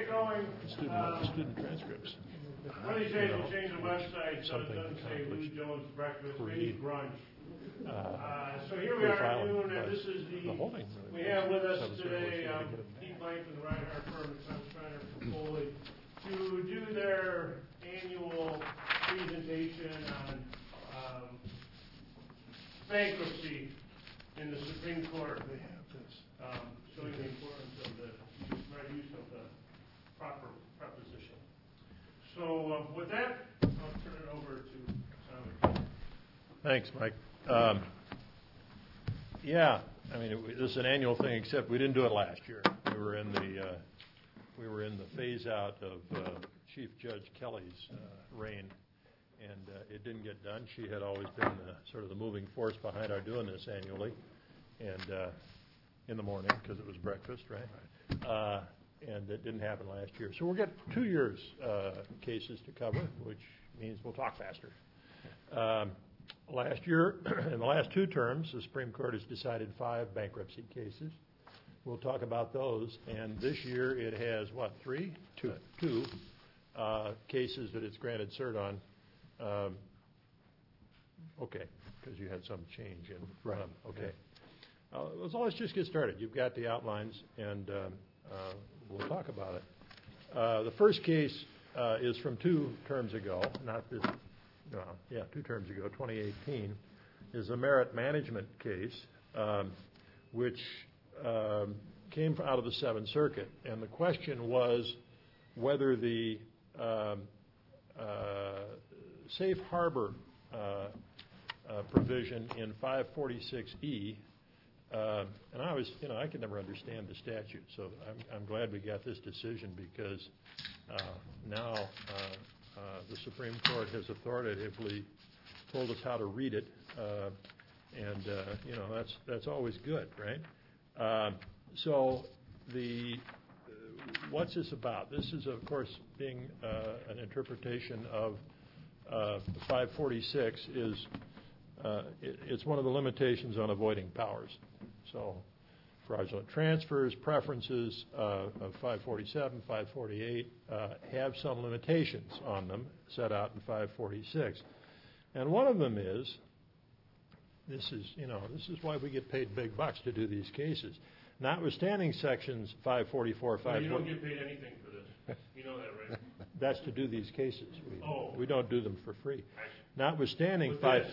going. Student transcripts. One of these days we'll change the website so it doesn't say Lou Jones Breakfast, maybe brunch. So here we are at noon, and this is we have with us today Keith Langton, the Reinhardt firm, and Tom Schreiner from Foley, to do their annual presentation on bankruptcy in the Supreme Court. They have this. Showing the importance of the right use of the proper preposition. So with that, I'll turn it over to Tom. Thanks, Mike. This is an annual thing, except we didn't do it last year. We were in the phase out of Chief Judge Kelly's reign, and it didn't get done. She had always been sort of the moving force behind our doing this annually, and in the morning because it was breakfast, right? And it didn't happen last year. So we'll get 2 years cases to cover, which means we'll talk faster. Last year, in the last 2 terms, the Supreme Court has decided 5 bankruptcy cases. We'll talk about those. And this year it has, 3? 2 cases that it's granted cert on. Okay, because you had some change in. Right. Okay. So let's just get started. You've got the outlines, and we'll talk about it. The first case is from 2 terms ago, 2 terms ago, 2018, is a merit management case, which came out of the Seventh Circuit. And the question was whether the safe harbor provision in 546E, and I could never understand the statute, so I'm glad we got this decision because now the Supreme Court has authoritatively told us how to read it, and that's always good, right? So what's this about? This is, of course, being an interpretation of 546 is it's one of the limitations on avoiding powers. So fraudulent transfers, preferences of 547, 548 have some limitations on them set out in 546. And one of them is, this is why we get paid big bucks to do these cases. Notwithstanding sections 544, 540. You don't get paid anything for this. You know that, right? That's to do these cases. We don't do them for free. Notwithstanding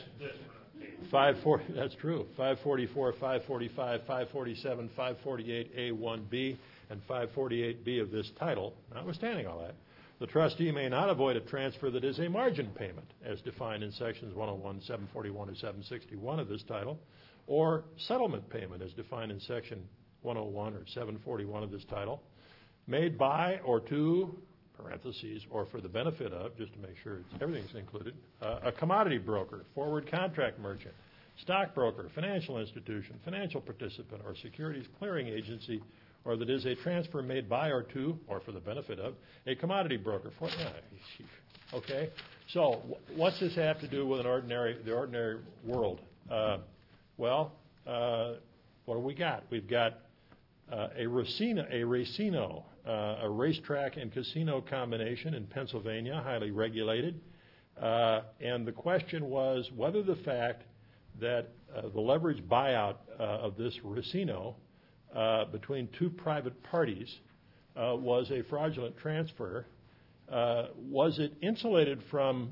that's true. 544, 545, 547, 548A1B, and 548B of this title, notwithstanding all that, the trustee may not avoid a transfer that is a margin payment, as defined in sections 101, 741, and 761 of this title, or settlement payment, as defined in section 101 or 741 of this title, made by or to, parentheses, or for the benefit of, just to make sure everything's included, a commodity broker, forward contract merchant, stockbroker, financial institution, financial participant, or securities clearing agency, or that is a transfer made by or to, or for the benefit of, a commodity broker. Okay? So what's this have to do with the ordinary world? What do we got? We've got a racino, a racetrack and casino combination in Pennsylvania, highly regulated. And the question was whether the fact that the leverage buyout of this racino between 2 private parties was a fraudulent transfer. Was it insulated from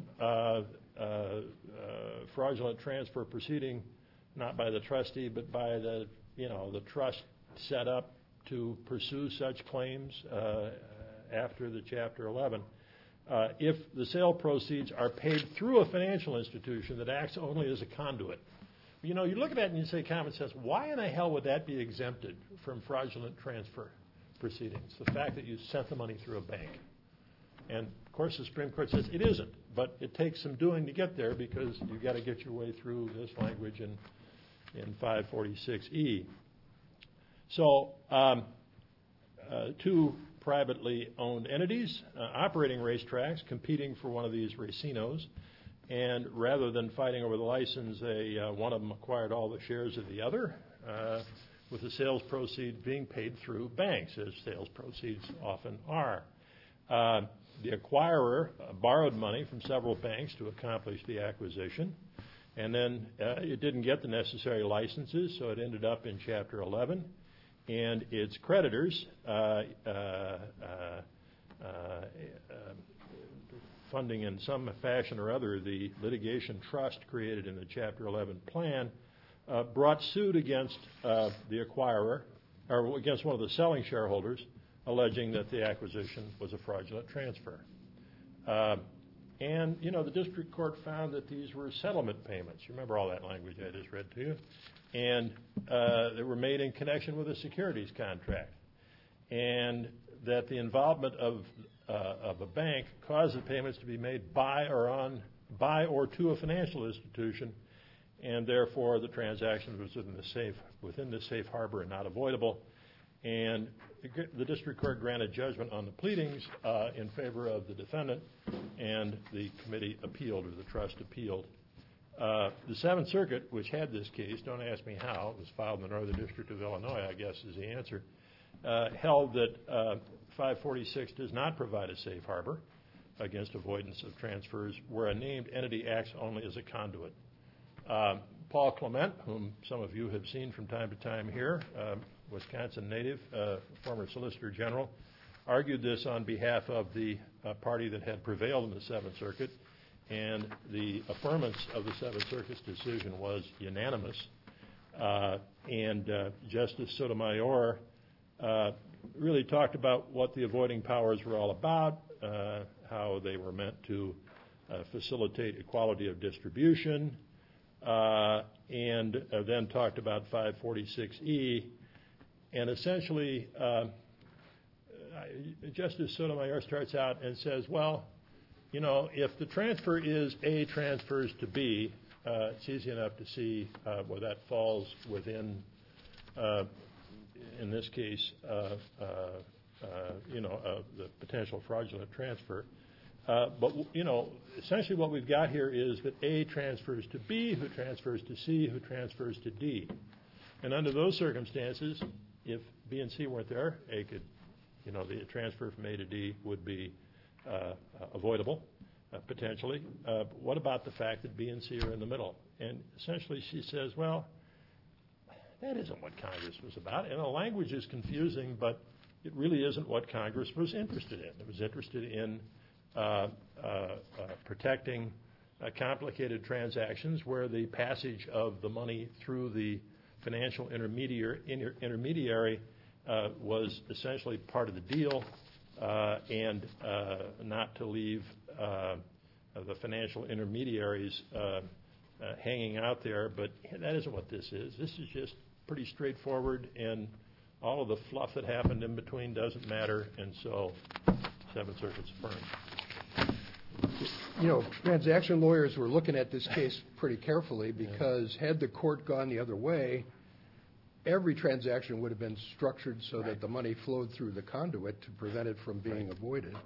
fraudulent transfer proceeding not by the trustee but by the trust set up to pursue such claims after the Chapter 11, if the sale proceeds are paid through a financial institution that acts only as a conduit? You look at that and you say, common sense, why in the hell would that be exempted from fraudulent transfer proceedings, the fact that you sent the money through a bank? And, of course, the Supreme Court says it isn't, but it takes some doing to get there because you've got to get your way through this language in 546E. So 2 privately owned entities operating racetracks competing for one of these racinos, and rather than fighting over the license, one of them acquired all the shares of the other, with the sales proceeds being paid through banks, as sales proceeds often are. The acquirer borrowed money from several banks to accomplish the acquisition, and then it didn't get the necessary licenses, so it ended up in Chapter 11, and its creditors funding in some fashion or other the litigation trust created in the Chapter 11 plan, brought suit against the acquirer, or against one of the selling shareholders, alleging that the acquisition was a fraudulent transfer. And, the district court found that these were settlement payments. You remember all that language I just read to you? And they were made in connection with a securities contract. And that the involvement of a bank caused the payments to be made by or to a financial institution, and therefore the transaction was within the safe harbor and not avoidable. And the district court granted judgment on the pleadings in favor of the defendant, and the committee appealed, or the trust appealed. The Seventh Circuit, which had this case, don't ask me how, it was filed in the Northern District of Illinois, I guess is the answer, held that 546 does not provide a safe harbor against avoidance of transfers where a named entity acts only as a conduit. Paul Clement, whom some of you have seen from time to time here, Wisconsin native, former Solicitor General, argued this on behalf of the party that had prevailed in the Seventh Circuit, and the affirmance of the Seventh Circuit's decision was unanimous. And Justice Sotomayor really talked about what the avoiding powers were all about, how they were meant to facilitate equality of distribution, and then talked about 546E. And essentially, Justice Sotomayor starts out and says, well, if the transfer is A transfers to B, it's easy enough to see where that falls within, in this case, the potential fraudulent transfer. But essentially what we've got here is that A transfers to B, who transfers to C, who transfers to D. And under those circumstances, if B and C weren't there, A could, the transfer from A to D would be avoidable, potentially. What about the fact that B and C are in the middle? And essentially she says, well, that isn't what Congress was about. And the language is confusing, but it really isn't what Congress was interested in. It was interested in protecting complicated transactions where the passage of the money through the financial intermediary was essentially part of the deal, and not to leave the financial intermediaries hanging out there. But that isn't what this is. This is just pretty straightforward, and all of the fluff that happened in between doesn't matter, and so Seventh Circuit's affirmed. Transaction lawyers were looking at this case pretty carefully because had the court gone the other way, every transaction would have been structured so that the money flowed through the conduit to prevent it from being avoided.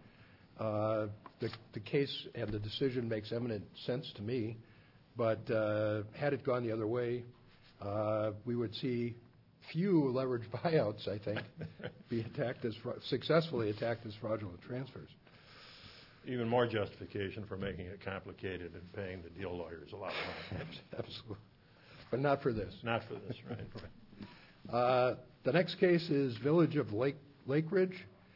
The case and the decision makes eminent sense to me, but had it gone the other way, we would see few leveraged buyouts, I think, be successfully attacked as fraudulent transfers. Even more justification for making it complicated and paying the deal lawyers a lot of money. Absolutely. But not for this. Not for this, right. The next case is Village of Lake Ridge,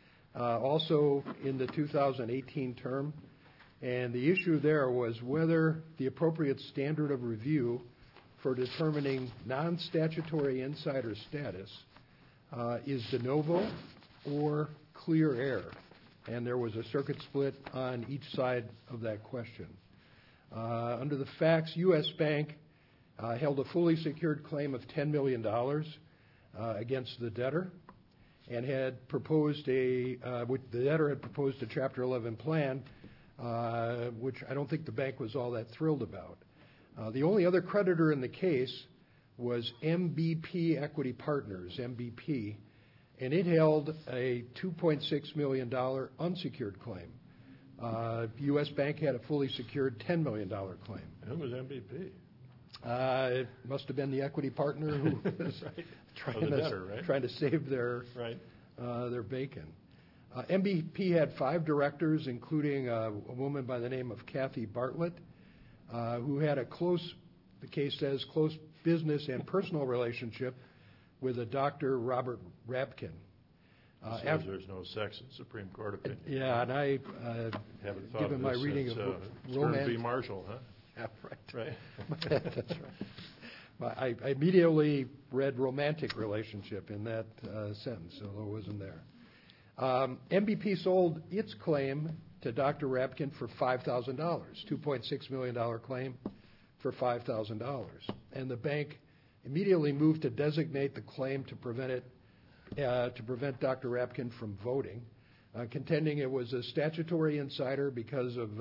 also in the 2018 term. And the issue there was whether the appropriate standard of review for determining non-statutory insider status is de novo or clear error. And there was a circuit split on each side of that question. Under the facts, U.S. Bank held a fully secured claim of $10 million against the debtor, and had proposed the debtor had proposed a Chapter 11 plan, which I don't think the bank was all that thrilled about. The only other creditor in the case was MBP Equity Partners, MBP, and it held a $2.6 million unsecured claim. U.S. Bank had a fully secured $10 million claim. Who was MBP? It must have been the equity partner who was right. trying to save their bacon. MBP had 5 directors, including a woman by the name of Kathy Bartlett, who had the case says, close business and personal relationship with a Dr. Robert Rabkin. Says there's no sex in Supreme Court opinion. Yeah, and I, haven't thought given my reading of romance... v. Marshall, huh? Yeah, right. That's right. I immediately read romantic relationship in that sentence, although it wasn't there. MBP sold its claim to Dr. Rabkin for $5,000, $2.6 million claim for $5,000. And the bank immediately moved to designate the claim to prevent Dr. Rabkin from voting, contending it was a statutory insider because of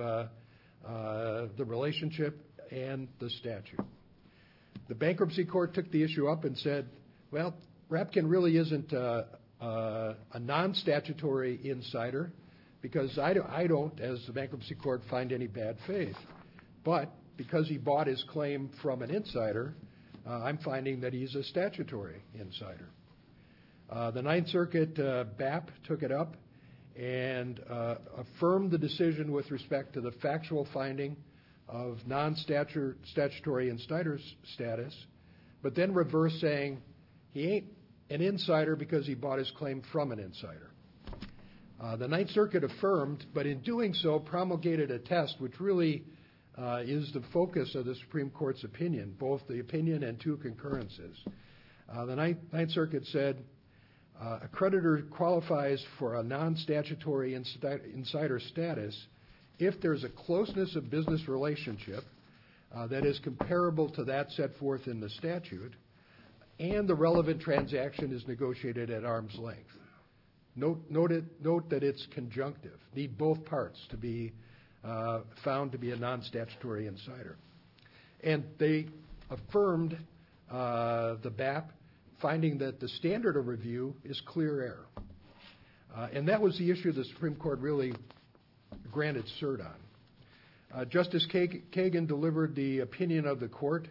the relationship and the statute. The bankruptcy court took the issue up and said, well, Rabkin really isn't a non-statutory insider because I don't, as the bankruptcy court, find any bad faith. But because he bought his claim from an insider, I'm finding that he's a statutory insider. The Ninth Circuit, BAP, took it up and affirmed the decision with respect to the factual finding of non-statutory insider status, but then reversed, saying he ain't an insider because he bought his claim from an insider. The Ninth Circuit affirmed, but in doing so promulgated a test which really is the focus of the Supreme Court's opinion, both the opinion and 2 concurrences. The Ninth Circuit said a creditor qualifies for a non-statutory insider status if there's a closeness of business relationship that is comparable to that set forth in the statute, and the relevant transaction is negotiated at arm's length. Note that it's conjunctive. Need both parts to be found to be a non-statutory insider. And they affirmed the BAP, finding that the standard of review is clear error. And that was the issue the Supreme Court really granted cert on. Justice Kagan delivered the opinion of the court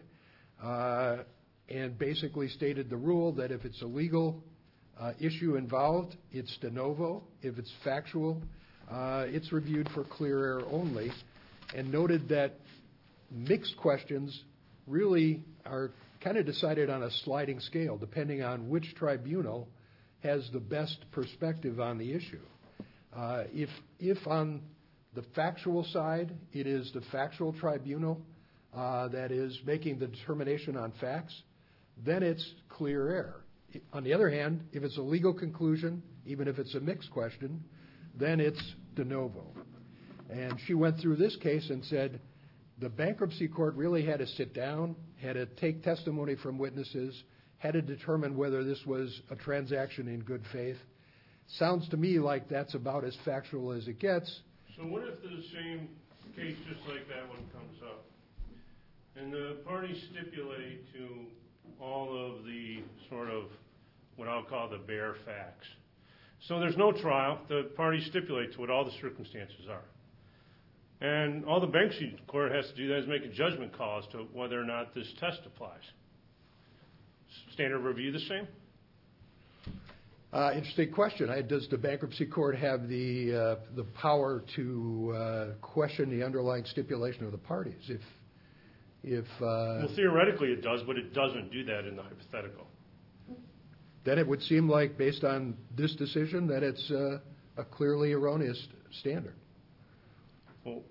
and basically stated the rule that if it's a legal issue involved, it's de novo. If it's factual, it's reviewed for clear error only, and noted that mixed questions really are kind of decided on a sliding scale, depending on which tribunal has the best perspective on the issue. If on the factual side, it is the factual tribunal that is making the determination on facts, then it's clear error. On the other hand, if it's a legal conclusion, even if it's a mixed question, then it's de novo. And she went through this case and said the bankruptcy court really had to sit down, had to take testimony from witnesses, had to determine whether this was a transaction in good faith. Sounds to me like that's about as factual as it gets. So what if the same case just like that one comes up, and the parties stipulate to all of the sort of what I'll call the bare facts? So there's no trial. The parties stipulate to what all the circumstances are. And all the bankruptcy court has to do that is make a judgment call as to whether or not this test applies. Standard review the same? Interesting question. Does the bankruptcy court have the power to question the underlying stipulation of the parties? Well, theoretically it does, but it doesn't do that in the hypothetical. Then it would seem like, based on this decision, that it's a clearly erroneous standard. Well,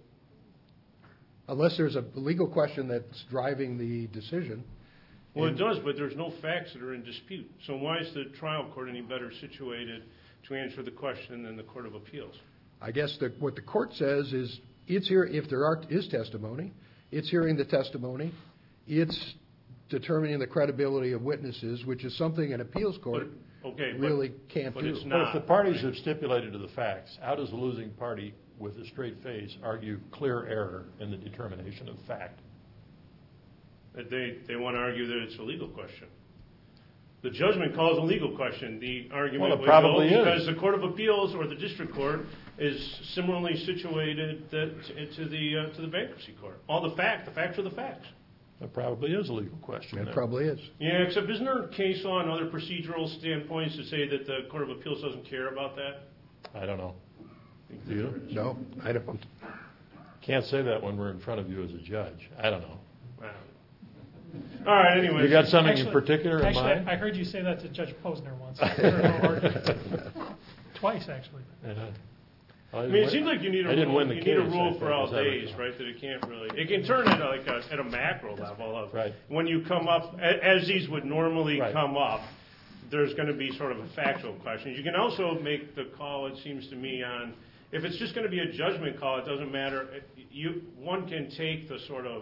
unless there's a legal question that's driving the decision. Well, it does, but there's no facts that are in dispute. So why is the trial court any better situated to answer the question than the Court of Appeals? I guess what the court says is it's here if there is testimony. It's hearing the testimony. It's determining the credibility of witnesses, which is something an appeals court really can't do. It's not, but if the parties have stipulated to the facts, how does the losing party with a straight face argue clear error in the determination of fact? They want to argue that it's a legal question. The judgment calls a legal question. The argument would go because the Court of Appeals or the district court is similarly situated to the bankruptcy court. The facts are the facts. That probably is a legal question. It probably is. Yeah, except isn't there case law and other procedural standpoints to say that the Court of Appeals doesn't care about that? I don't know. Do you? No, I don't. Can't say that when we're in front of you as a judge. I don't know. Wow. All right, anyway. You got something in particular in mind? I heard you say that to Judge Posner once. Twice, actually. Yeah. I mean, it seems like you need a rule. You need a rule for all days, right? That it can't really. It can turn at at a macro level of right. When you come up, as these would normally come up, there's going to be sort of a factual question. You can also make the call, it seems to me, on if it's just going to be a judgment call. It doesn't matter. One can take the sort of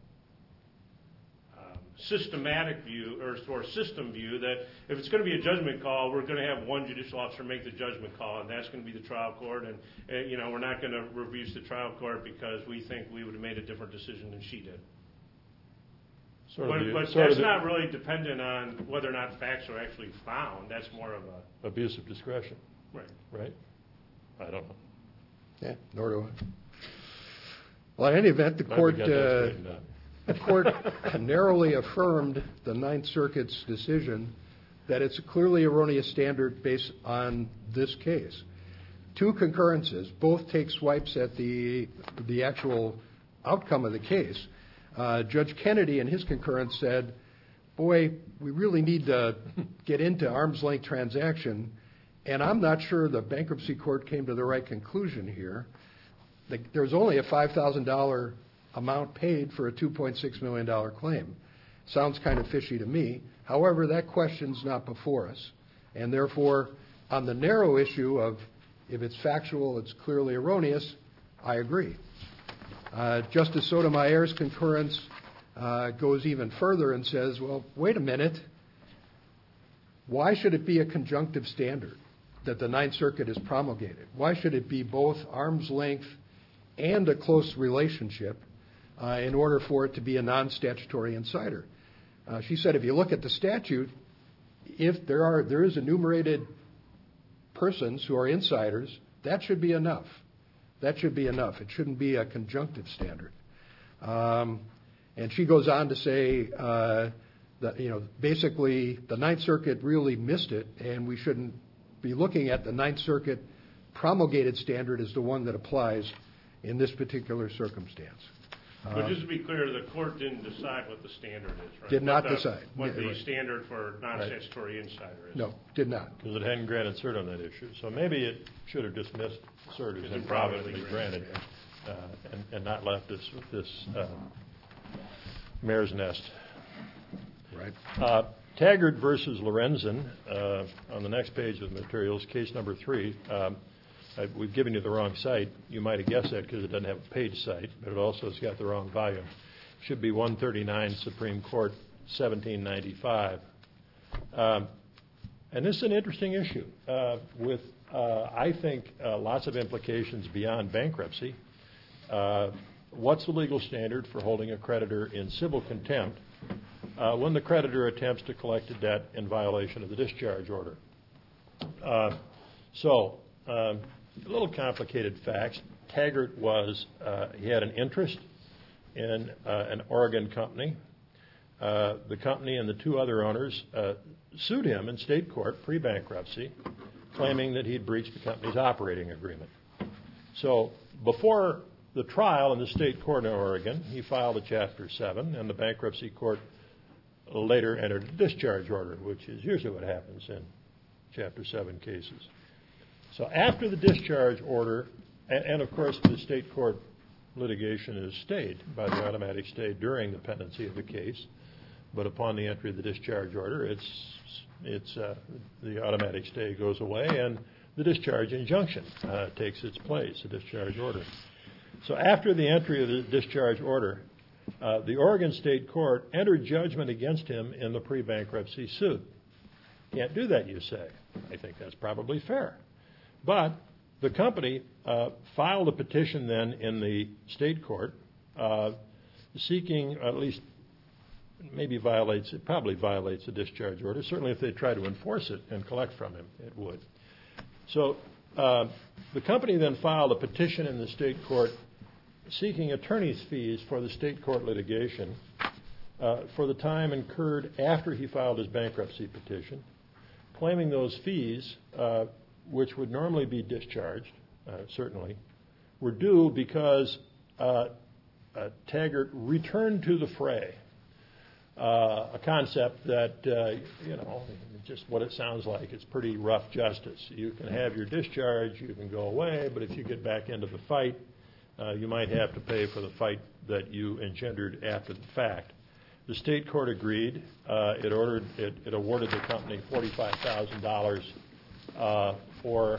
systematic view or system view that if it's going to be a judgment call, we're going to have one judicial officer make the judgment call, and that's going to be the trial court, and we're not going to reduce the trial court because we think we would have made a different decision than she did. But that's not really dependent on whether or not facts are actually found. That's more of a abuse of discretion. Right? I don't know. Yeah, nor do I. Well, in any event, the court narrowly affirmed the Ninth Circuit's decision that it's a clearly erroneous standard based on this case. Two concurrences, both take swipes at the actual outcome of the case. Judge Kennedy in his concurrence said, boy, we really need to get into arm's length transaction, and I'm not sure the bankruptcy court came to the right conclusion here. There's only a $5,000 amount paid for a $2.6 million claim. Sounds kind of fishy to me. However, that question's not before us. And therefore, on the narrow issue of if it's factual, it's clearly erroneous, I agree. Justice Sotomayor's concurrence goes even further and says, well, wait a minute. Why should it be a conjunctive standard that the Ninth Circuit has promulgated? Why should it be both arm's length and a close relationship in order for it to be a non-statutory insider? She said if you look at the statute, if there is enumerated persons who are insiders, that should be enough. That should be enough. It shouldn't be a conjunctive standard. And she goes on to say that basically the Ninth Circuit really missed it, and we shouldn't be looking at the Ninth Circuit promulgated standard as the one that applies in this particular circumstance. But just to be clear, the court didn't decide what the standard is, right? Did not decide. What the standard for non-statutory insider is. No, did not. Because it hadn't granted cert on that issue. So maybe it should have dismissed cert as improvidently granted and not left us with this mare's nest. Right. Taggart versus Lorenzen, on the next page of the materials, case number 3. We've given you the wrong site. You might have guessed that because it doesn't have a page site, but it also has got the wrong volume. Should be 139 Supreme Court, 1795. And this is an interesting issue with, I think, lots of implications beyond bankruptcy. What's the legal standard for holding a creditor in civil contempt when the creditor attempts to collect a debt in violation of the discharge order? A little complicated facts. Taggart he had an interest in an Oregon company. The company and the two other owners sued him in state court pre-bankruptcy, claiming that he'd breached the company's operating agreement. So before the trial in the state court in Oregon, he filed a Chapter 7, and the bankruptcy court later entered a discharge order, which is usually what happens in Chapter 7 cases. So after the discharge order, and of course the state court litigation is stayed by the automatic stay during the pendency of the case, but upon the entry of the discharge order, the automatic stay goes away and the discharge injunction takes its place, the discharge order. So after the entry of the discharge order, the Oregon State Court entered judgment against him in the pre-bankruptcy suit. Can't do that, you say. I think that's probably fair. But the company filed a petition then in the state court seeking, at least it probably violates the discharge order. Certainly if they try to enforce it and collect from him, it would. So the company then filed a petition in the state court seeking attorney's fees for the state court litigation for the time incurred after he filed his bankruptcy petition, claiming those fees, which would normally be discharged, certainly, were due because Taggart returned to the fray. A concept that, just what it sounds like. It's pretty rough justice. You can have your discharge, you can go away, but if you get back into the fight, you might have to pay for the fight that you engendered after the fact. The state court agreed. It awarded the company $45,000 for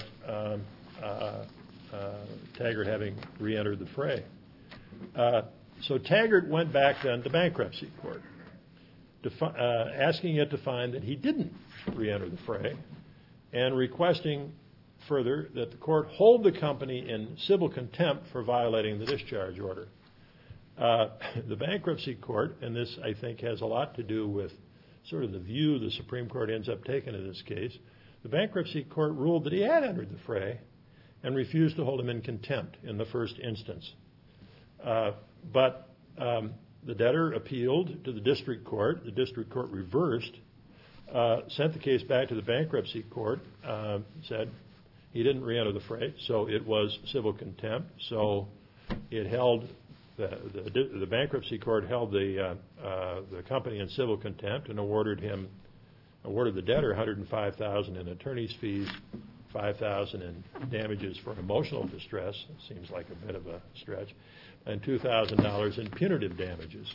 Taggart having re-entered the fray. So Taggart went back then to bankruptcy court, asking it to find that he didn't re-enter the fray, and requesting further that the court hold the company in civil contempt for violating the discharge order. The bankruptcy court, and this I think has a lot to do with sort of the view the Supreme Court ends up taking in this case, the bankruptcy court ruled that he had entered the fray and refused to hold him in contempt in the first instance. But the debtor appealed to the district court. The district court reversed, sent the case back to the bankruptcy court, said he didn't re-enter the fray, so it was civil contempt. So it held the bankruptcy court held the company in civil contempt and awarded the debtor $105,000 in attorney's fees, $5,000 in damages for emotional distress. It seems like a bit of a stretch. And $2,000 in punitive damages.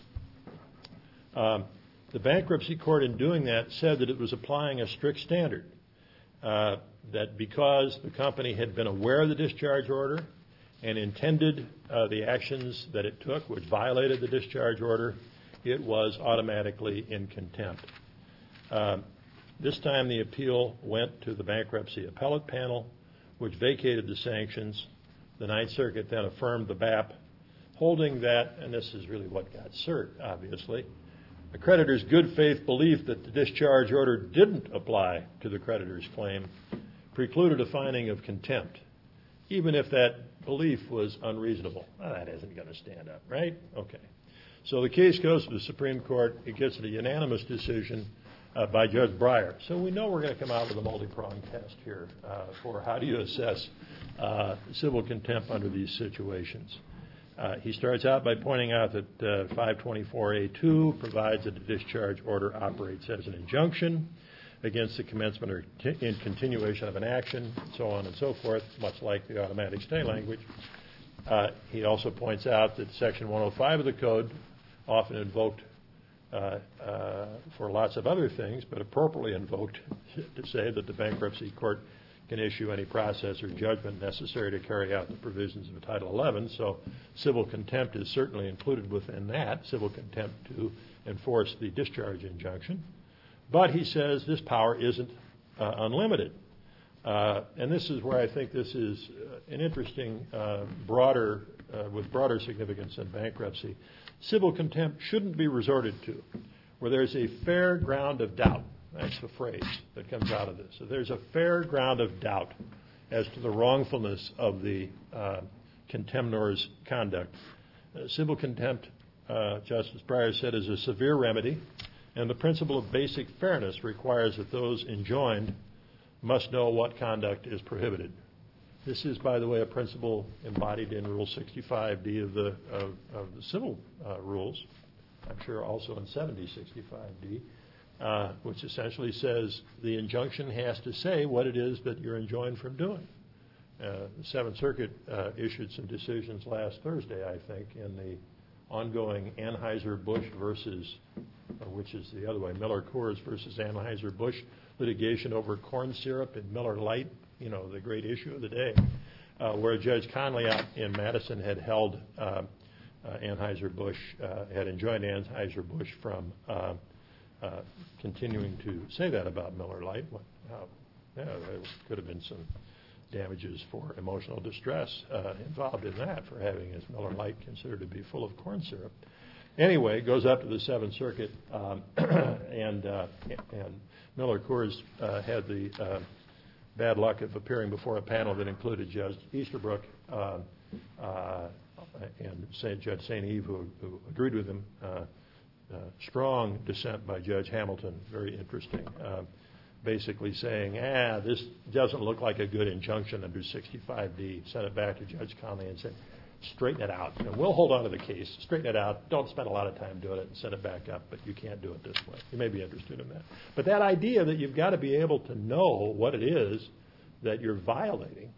The bankruptcy court in doing that said that it was applying a strict standard, that because the company had been aware of the discharge order and intended the actions that it took, which violated the discharge order, it was automatically in contempt. This time the appeal went to the bankruptcy appellate panel, which vacated the sanctions. The Ninth Circuit then affirmed the BAP, holding that, and this is really what got cert, obviously, the creditor's good faith belief that the discharge order didn't apply to the creditor's claim precluded a finding of contempt, even if that belief was unreasonable. Well, that isn't going to stand up, right? Okay. So the case goes to the Supreme Court. It gets a unanimous decision by Judge Breyer. So we know we're going to come out with a multi-pronged test here for how do you assess civil contempt under these situations. He starts out by pointing out that 524A2 provides that the discharge order operates as an injunction against the commencement or continuation of an action, so on and so forth, much like the automatic stay language. He also points out that Section 105 of the Code, often invoked for lots of other things, but appropriately invoked to say that the bankruptcy court can issue any process or judgment necessary to carry out the provisions of Title 11. So civil contempt is certainly included within that, civil contempt to enforce the discharge injunction. But he says this power isn't unlimited. And this is where I think this is an interesting, with broader significance in bankruptcy. Civil contempt shouldn't be resorted to where there's a fair ground of doubt. That's the phrase that comes out of this. So there's a fair ground of doubt as to the wrongfulness of the contemnor's conduct. Civil contempt, Justice Breyer said, is a severe remedy, and the principle of basic fairness requires that those enjoined must know what conduct is prohibited. This is, by the way, a principle embodied in Rule 65D of the civil rules. I'm sure also in 7065D. Which essentially says the injunction has to say what it is that you're enjoined from doing. The Seventh Circuit issued some decisions last Thursday, I think, in the ongoing Anheuser-Busch versus, or which is the other way, Miller-Coors versus Anheuser-Busch litigation over corn syrup and Miller Lite, the great issue of the day, where Judge Conley out in Madison had held Anheuser-Busch, had enjoined Anheuser-Busch from continuing to say that about Miller Lite. There could have been some damages for emotional distress involved in that for having his Miller Lite considered to be full of corn syrup. Anyway, it goes up to the Seventh Circuit, and Miller Coors had the bad luck of appearing before a panel that included Judge Easterbrook and Judge St. Eve, who agreed with him, strong dissent by Judge Hamilton, very interesting, basically saying, this doesn't look like a good injunction under 65D. Sent it back to Judge Conley and said, straighten it out. And we'll hold on to the case. Straighten it out. Don't spend a lot of time doing it and send it back up, but you can't do it this way. You may be interested in that. But that idea that you've got to be able to know what it is that you're violating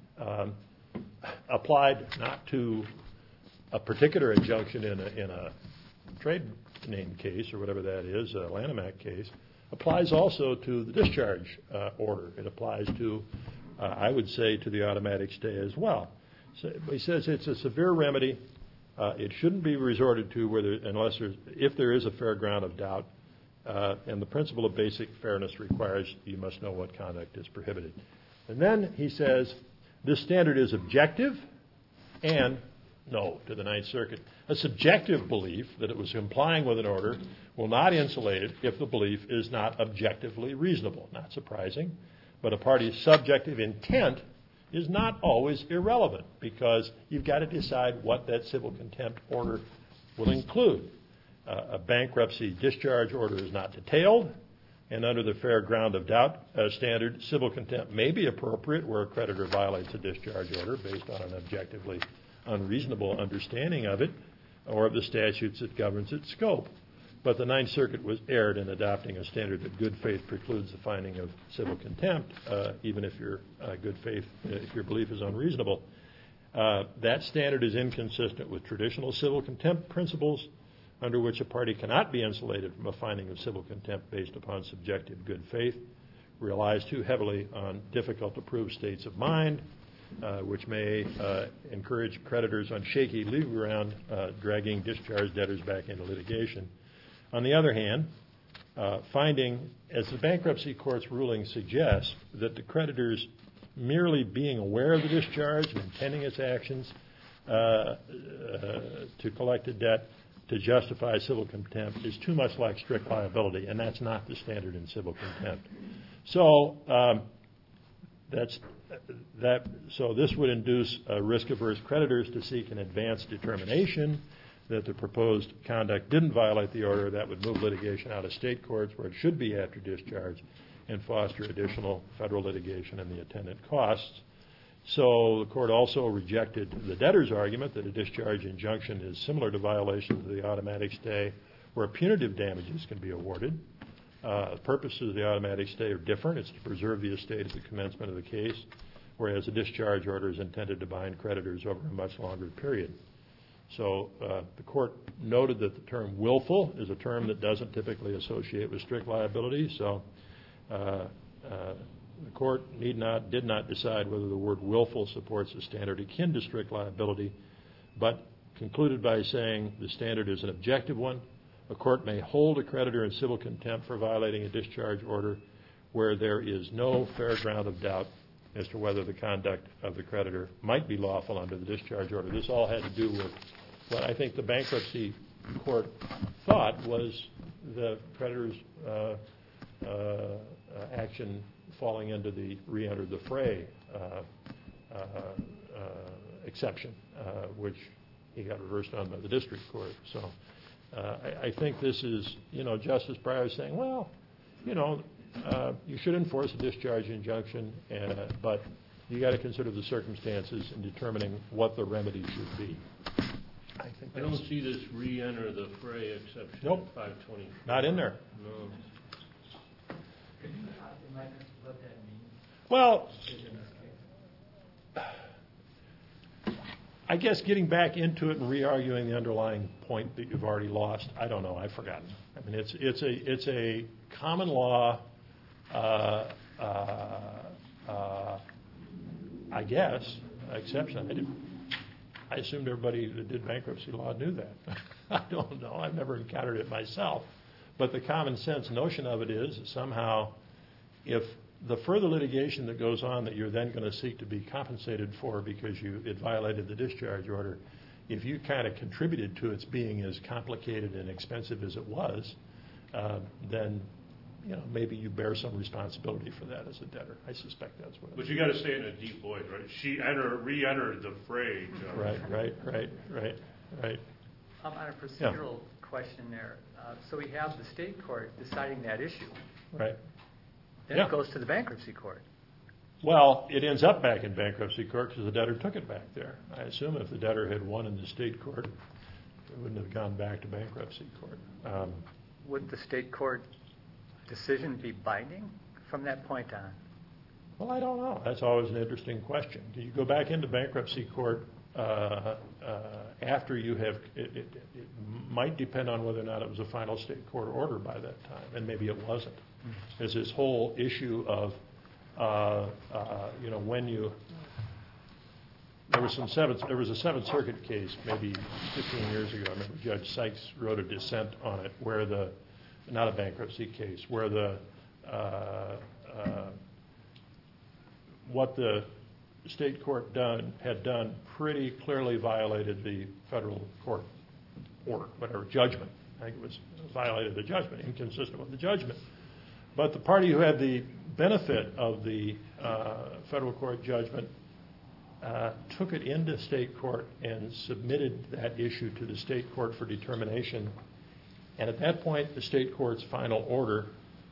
applied not to a particular injunction in a trade name case or whatever that is, a Lanham Act case, applies also to the discharge order. It applies to, I would say, to the automatic stay as well. So he says it's a severe remedy. It shouldn't be resorted to if there is a fair ground of doubt, and the principle of basic fairness requires you must know what conduct is prohibited. And then he says this standard is objective and no to the Ninth Circuit. A subjective belief that it was complying with an order will not insulate it if the belief is not objectively reasonable. Not surprising, but a party's subjective intent is not always irrelevant because you've got to decide what that civil contempt order will include. A bankruptcy discharge order is not detailed, and under the fair ground of doubt standard, civil contempt may be appropriate where a creditor violates a discharge order based on an objectively unreasonable understanding of it or of the statutes that governs its scope. But the Ninth Circuit was erred in adopting a standard that good faith precludes the finding of civil contempt, even if your good faith, if your belief is unreasonable. That standard is inconsistent with traditional civil contempt principles, under which a party cannot be insulated from a finding of civil contempt based upon subjective good faith, relies too heavily on difficult-to-prove states of mind, which may encourage creditors on shaky legal ground, dragging discharged debtors back into litigation. On the other hand, finding, as the bankruptcy court's ruling suggests, that the creditors merely being aware of the discharge and intending its actions to collect a debt to justify civil contempt is too much like strict liability, and that's not the standard in civil contempt. So so this would induce risk-averse creditors to seek an advanced determination that the proposed conduct didn't violate the order. That would move litigation out of state courts where it should be after discharge and foster additional federal litigation and the attendant costs. So the court also rejected the debtor's argument that a discharge injunction is similar to violations of the automatic stay where punitive damages can be awarded. The purposes of the automatic stay are different. It's to preserve the estate at the commencement of the case, whereas a discharge order is intended to bind creditors over a much longer period. So the court noted that the term willful is a term that doesn't typically associate with strict liability. So the court did not decide whether the word willful supports a standard akin to strict liability, but concluded by saying the standard is an objective one. A court may hold a creditor in civil contempt for violating a discharge order where there is no fair ground of doubt as to whether the conduct of the creditor might be lawful under the discharge order. This all had to do with what I think the bankruptcy court thought was the creditor's action falling into the re-enter the fray exception, which he got reversed on by the district court. So I think this is, Justice Breyer saying, well, you should enforce a discharge injunction, but you got to consider the circumstances in determining what the remedy should be. I don't see this re-enter the fray exception. Nope. In 520. Not in there. No. Could you remind us what that means? Well, I guess getting back into it and re-arguing the underlying point that you've already lost, I don't know. I've forgotten. I mean, it's a common law, I guess, exception. I assumed everybody that did bankruptcy law knew that. I don't know. I've never encountered it myself. But the common sense notion of it is somehow if the further litigation that goes on that you're then going to seek to be compensated for because it violated the discharge order, if you kind of contributed to its being as complicated and expensive as it was, then maybe you bear some responsibility for that as a debtor. I suspect that's what. But you got to say it in a deep voice, right? She re-entered the fray. John. Right. On a procedural question there. So we have the state court deciding that issue. Right. Then Yeah. it goes to the bankruptcy court. Well, it ends up back in bankruptcy court because the debtor took it back there. I assume if the debtor had won in the state court, it wouldn't have gone back to bankruptcy court. Would the state court decision be binding from that point on? Well, I don't know. That's always an interesting question. Do you go back into bankruptcy court after you have, it might depend on whether or not it was a final state court order by that time, and maybe it wasn't. There's this whole issue of, when you, there was a Seventh Circuit case maybe 15 years ago. I remember Judge Sykes wrote a dissent on it where not a bankruptcy case, where what the state court had done pretty clearly violated the federal court order, whatever, judgment. I think it was violated the judgment, inconsistent with the judgment. But the party who had the benefit of the federal court judgment took it into state court and submitted that issue to the state court for determination. And at that point, the state court's final order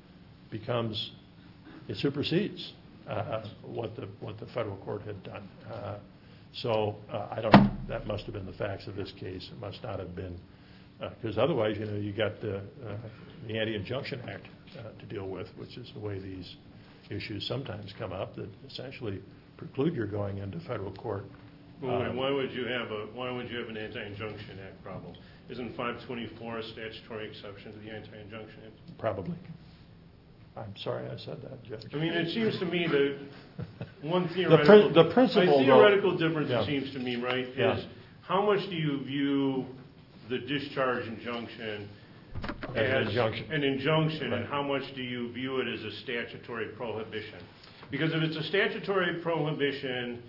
it supersedes what the federal court had done. So I don't know. That must have been the facts of this case. It must not have been, because otherwise, you got the Anti-Injunction Act to deal with, which is the way these issues sometimes come up that essentially preclude your going into federal court. Well, why would you have an Anti-Injunction Act problem? Isn't 524 a statutory exception to the Anti-Injunction Act? Probably. I'm sorry I said that, Judge. I mean, it seems to me that one theoretical, the principle, difference, yeah. It seems to me, right, yeah. is how much do you view the discharge injunction as an injunction, right. And how much do you view it as a statutory prohibition? Because if it's a statutory prohibition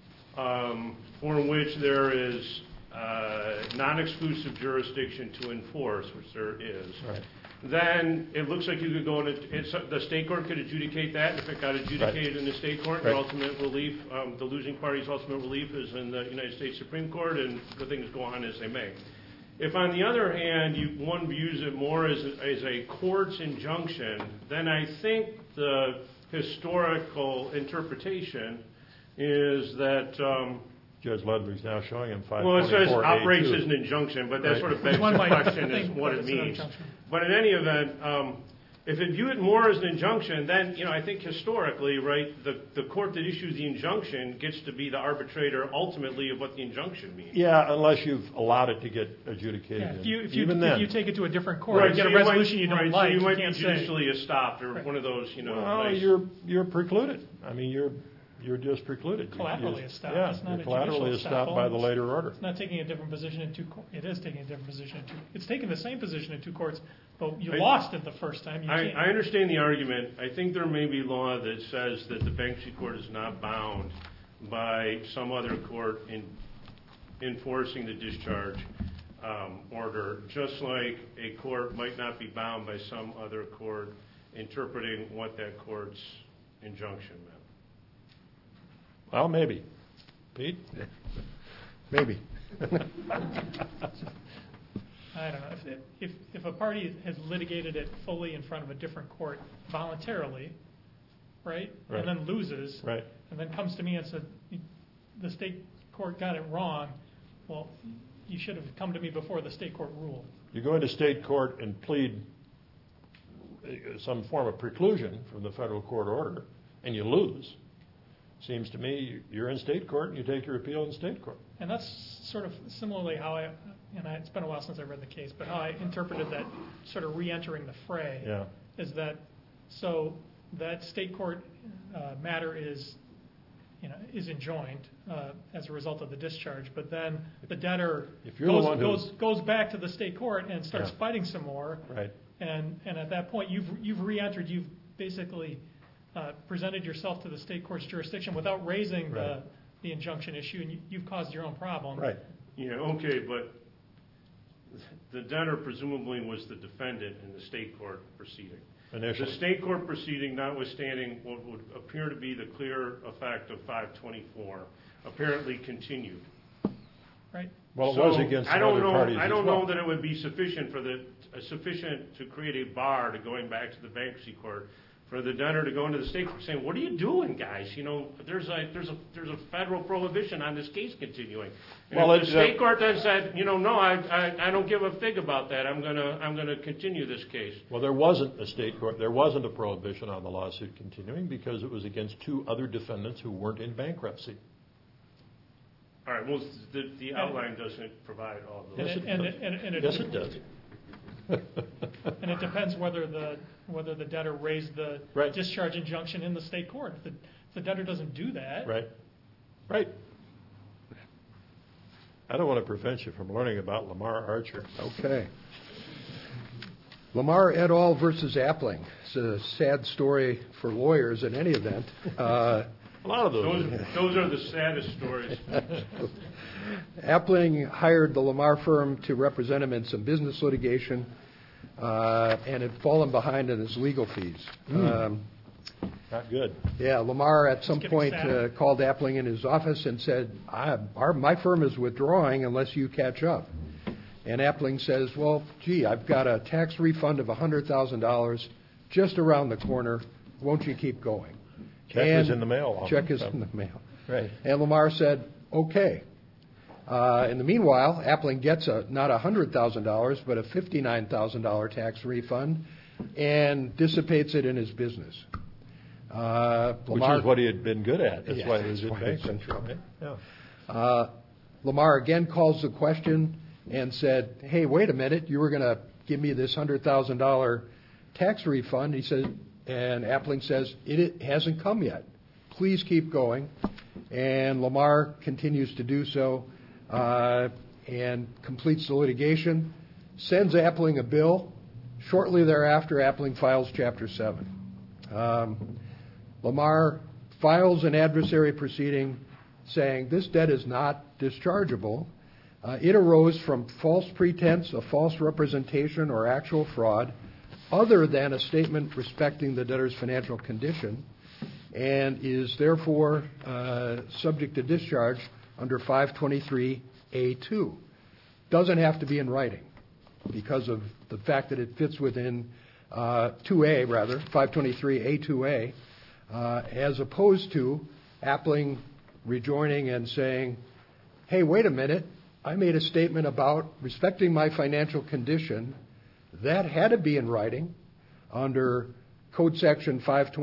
for which there is non-exclusive jurisdiction to enforce, which there is, right. Then it looks like you could go into the state court could adjudicate that. If it got adjudicated in the state court, right. The ultimate relief, the losing party's ultimate relief is in the United States Supreme Court, and the things go on as they may. If, on the other hand, one views it more as a court's injunction, then I think the historical interpretation is that. Judge Ludwig's now showing him 524A2. Well, it says operates as an injunction, but that right. sort of begs the question is what it means. But in any event, if it view it more as an injunction, then I think historically, right, the court that issues the injunction gets to be the arbitrator ultimately of what the injunction means. Yeah, unless you've allowed it to get adjudicated. Yeah, if you take it to a different court, right, you get a resolution you don't like. So you might be can't judicially say. stopped or right. one of those, Well, nice. you're precluded. I mean, you're just precluded. Collaterally estopped. Yeah, It's not you're a collaterally judicial estopped by the later order. It's not taking a different position in two courts. It is taking a different position in two. It's taking the same position in two courts, but you lost it the first time. I understand the argument. I think there may be law that says that the bankruptcy court is not bound by some other court in enforcing the discharge order, just like a court might not be bound by some other court interpreting what that court's injunction meant. Well, maybe. Pete? Maybe. I don't know. If a party has litigated it fully in front of a different court voluntarily, right, and then loses, right, and then comes to me and said, the state court got it wrong, well, you should have come to me before the state court ruled. You go into state court and plead some form of preclusion from the federal court order, and you lose. Seems to me you're in state court and you take your appeal in state court. And that's sort of similarly how it's been a while since I read the case, but how I interpreted that sort of re-entering the fray is that so that state court matter is enjoined as a result of the discharge, but then the debtor goes back to the state court and starts fighting some more. Right. And at that point you've re-entered, you've basically presented yourself to the state court's jurisdiction without raising the injunction issue, and you've caused your own problem. Right. Yeah, okay, but the debtor presumably was the defendant in the state court proceeding. Initially. The state court proceeding, notwithstanding what would appear to be the clear effect of 524, apparently continued. right? Well, it was against some other parties I don't as well. know that it would be sufficient sufficient to create a bar to going back to the bankruptcy court for the debtor to go into the state court saying, "What are you doing, guys? You know, there's a federal prohibition on this case continuing." And well, if the state court then said, "No, I don't give a fig about that. I'm gonna continue this case." Well, there wasn't a state court. There wasn't a prohibition on the lawsuit continuing because it was against two other defendants who weren't in bankruptcy. All right. Well, the outline doesn't provide all of those. Yes, it does. And it depends whether the debtor raised the discharge injunction in the state court. If the debtor doesn't do that, right. I don't want to prevent you from learning about Lamar Archer. Okay. Lamar et al. Versus Appling. It's a sad story for lawyers in any event. A lot of those. Those are the saddest stories. Appling hired the Lamar firm to represent him in some business litigation and had fallen behind on his legal fees. Not good. Yeah, Lamar at some point called Appling in his office and said, my firm is withdrawing unless you catch up. And Appling says, well, gee, I've got a tax refund of $100,000 just around the corner. Won't you keep going? Check is in the mail. Check is in the mail. Right. And Lamar said, okay. In the meanwhile, Appling gets not $100,000, but a $59,000 tax refund and dissipates it in his business. Which is what he had been good at. That's why he was in trouble. Right? Yeah. Lamar again calls the question and said, hey, wait a minute, you were going to give me this $100,000 tax refund. He said, and Appling says, it hasn't come yet. Please keep going. And Lamar continues to do so and completes the litigation, sends Appling a bill. Shortly thereafter, Appling files Chapter 7. Lamar files an adversary proceeding saying this debt is not dischargeable. It arose from false pretense, a false representation, or actual fraud, other than a statement respecting the debtor's financial condition, and is therefore subject to discharge under 523A2. Doesn't have to be in writing because of the fact that it fits within 523A2A, as opposed to Appling rejoining and saying, hey, wait a minute, I made a statement about respecting my financial condition. That had to be in writing under Code Section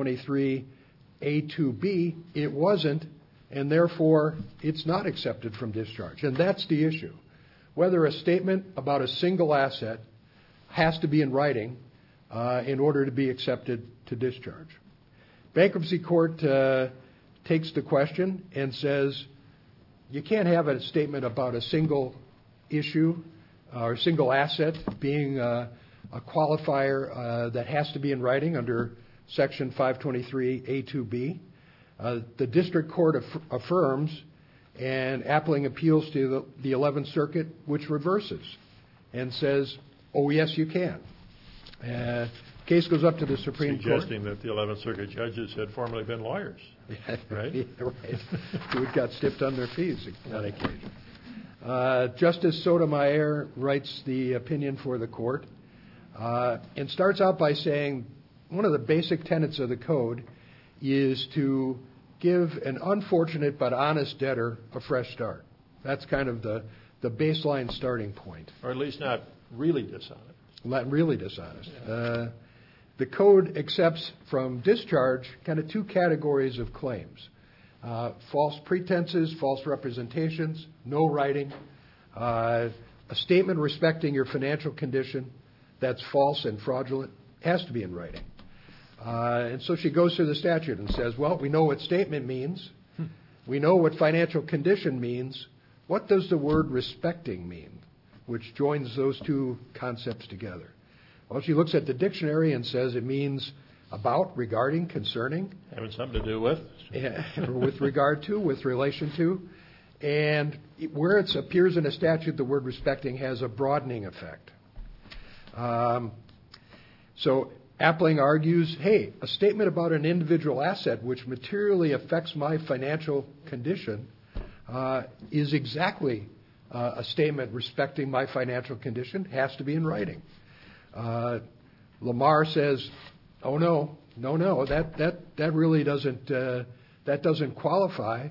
523A2B. It wasn't, and therefore it's not accepted from discharge. And that's the issue. Whether a statement about a single asset has to be in writing in order to be accepted to discharge. Bankruptcy court takes the question and says, you can't have a statement about a single issue or single asset being a qualifier that has to be in writing under Section 523A2B. The district court affirms, and Appling appeals to the 11th Circuit, which reverses and says, oh, yes, you can. Case goes up to the Supreme Court. Suggesting that the 11th Circuit judges had formerly been lawyers, right? Right. Who had got stiffed on their fees on occasion. Justice Sotomayor writes the opinion for the court and starts out by saying one of the basic tenets of the code is to give an unfortunate but honest debtor a fresh start. That's kind of the baseline starting point. Or at least not really dishonest. Not really dishonest. The code accepts from discharge kind of two categories of claims. False pretenses, false representations, no writing. A statement respecting your financial condition that's false and fraudulent has to be in writing. And so she goes through the statute and says, well, we know what statement means. We know what financial condition means. What does the word respecting mean, which joins those two concepts together? Well, she looks at the dictionary and says it means about, regarding, concerning. Having something to do with. With regard to, with relation to. And where it appears in a statute, the word respecting has a broadening effect. So Appling argues, hey, a statement about an individual asset which materially affects my financial condition is exactly a statement respecting my financial condition has to be in writing. Lamar says, oh, no, that really doesn't qualify.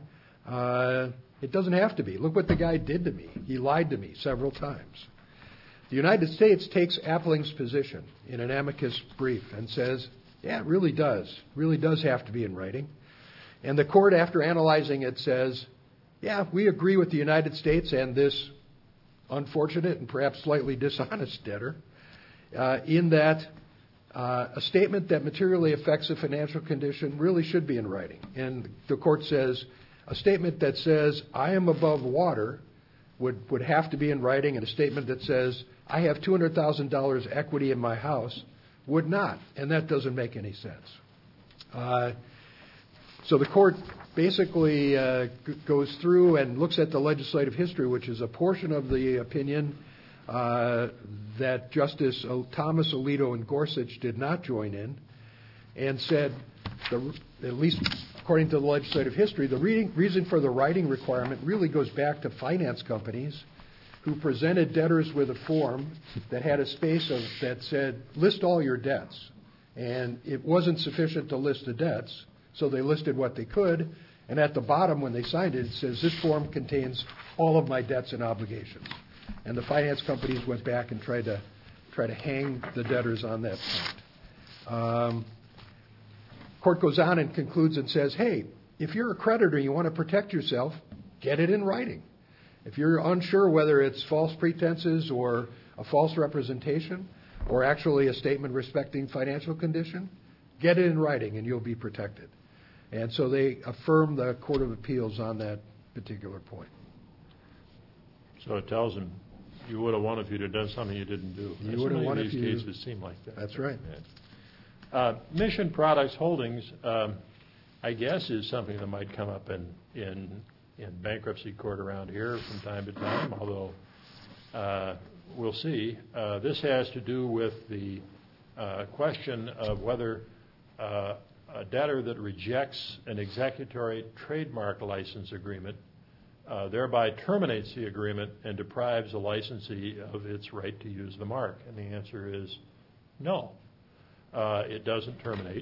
It doesn't have to be. Look what the guy did to me. He lied to me several times. The United States takes Appling's position in an amicus brief and says, yeah, it really does have to be in writing. And the court, after analyzing it, says, yeah, we agree with the United States and this unfortunate and perhaps slightly dishonest debtor in that a statement that materially affects a financial condition really should be in writing. And the court says a statement that says, I am above water would have to be in writing, and a statement that says, I have $200,000 equity in my house would not, and that doesn't make any sense. So the court basically goes through and looks at the legislative history, which is a portion of the opinion that Justice Thomas Alito and Gorsuch did not join in, and said, at least according to the legislative history, the reason for the writing requirement really goes back to finance companies who presented debtors with a form that had a space that said, list all your debts. And it wasn't sufficient to list the debts, so they listed what they could. And at the bottom, when they signed it, it says, this form contains all of my debts and obligations. And the finance companies went back and tried to hang the debtors on that point. Court goes on and concludes and says, hey, if you're a creditor and you want to protect yourself, get it in writing. If you're unsure whether it's false pretenses or a false representation or actually a statement respecting financial condition, get it in writing and you'll be protected. And so they affirm the Court of Appeals on that particular point. So it tells them you would have won if you'd have done something you didn't do. You would have won if you... These cases seem like that. That's right. Mission Products Holdings, I guess, is something that might come up in bankruptcy court around here from time to time, although we'll see. This has to do with the question of whether a debtor that rejects an executory trademark license agreement thereby terminates the agreement and deprives the licensee of its right to use the mark. And the answer is no. It doesn't terminate.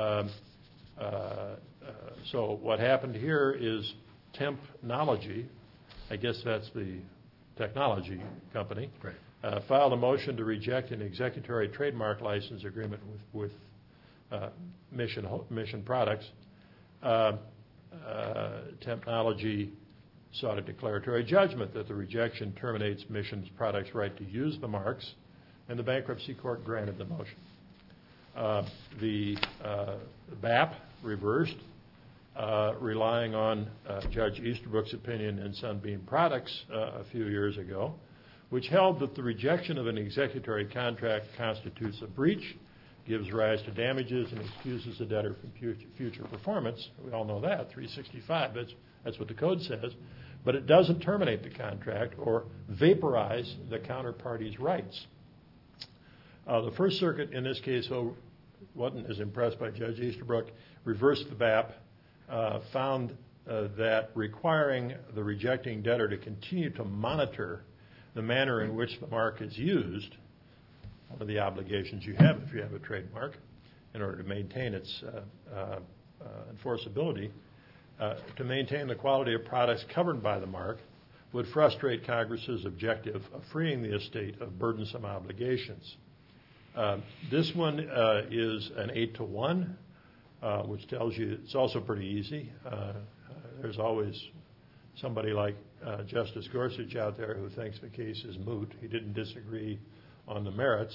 So what happened here is Tempnology, I guess that's the technology company, right, filed a motion to reject an executory trademark license agreement with Mission Products. Tempnology sought a declaratory judgment that the rejection terminates Mission's Products' right to use the marks, and the bankruptcy court granted the motion. The BAP reversed, relying on Judge Easterbrook's opinion in Sunbeam Products a few years ago, which held that the rejection of an executory contract constitutes a breach, gives rise to damages, and excuses the debtor from future performance. We all know that, 365, that's what the code says. But it doesn't terminate the contract or vaporize the counterparty's rights. The First Circuit in this case wasn't as impressed by Judge Easterbrook, reversed the BAP, found that requiring the rejecting debtor to continue to monitor the manner in which the mark is used, one of the obligations you have if you have a trademark, in order to maintain its enforceability, to maintain the quality of products covered by the mark, would frustrate Congress's objective of freeing the estate of burdensome obligations. This one is an 8-to-1, which tells you it's also pretty easy. There's always somebody like Justice Gorsuch out there who thinks the case is moot. He didn't disagree on the merits.